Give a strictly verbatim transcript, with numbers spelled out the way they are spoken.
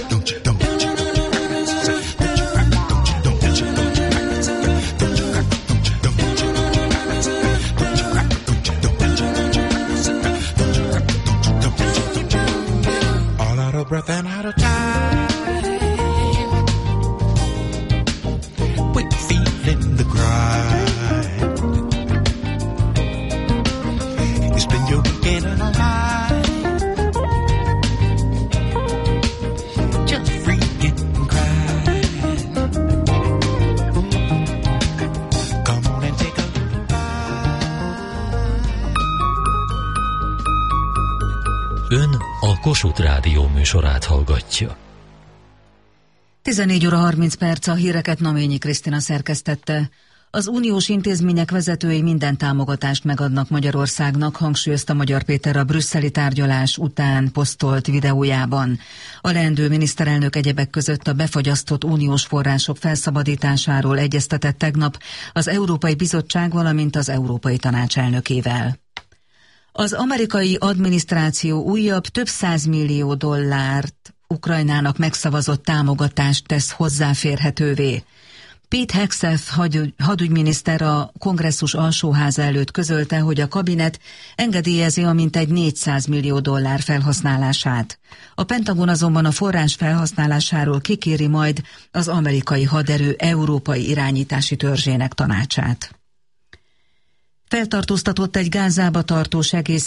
don't you, don't you, don't you crack it, say, don't you crack it, don't you, don't you, don't you crack it, say, don't you crack it, don't you, don't you, don't you crack it, say, don't you crack it, don't you, don't you, don't you crack it, say, don't you crack it, don't you, don't you, don't you. All out of breath and out of time. We're feeling the grind. It's been your weekend and a lie. Just freaking cry. Come on and take a little ride. Ön a Kossuth Rádió műsorát hallgatja. tizenegy óra harminc perc, a híreket Naményi Krisztina szerkesztette. Az uniós intézmények vezetői minden támogatást megadnak Magyarországnak, hangsúlyozta Magyar Péter a brüsszeli tárgyalás után posztolt videójában. A leendő miniszterelnök egyebek között a befagyasztott uniós források felszabadításáról egyeztetett tegnap az Európai Bizottság, valamint az Európai Tanács elnökével. Az amerikai adminisztráció újabb több százmillió dollárt Ukrajnának megszavazott támogatást tesz hozzáférhetővé. Pete Hegseth hadügyminiszter a kongresszus alsóháza előtt közölte, hogy a kabinet engedélyezi a mintegy négyszáz millió dollár felhasználását. A Pentagon azonban a forrás felhasználásáról kikéri majd az amerikai haderő európai irányítási törzsének tanácsát. Feltartóztatott egy Gázába tartó segély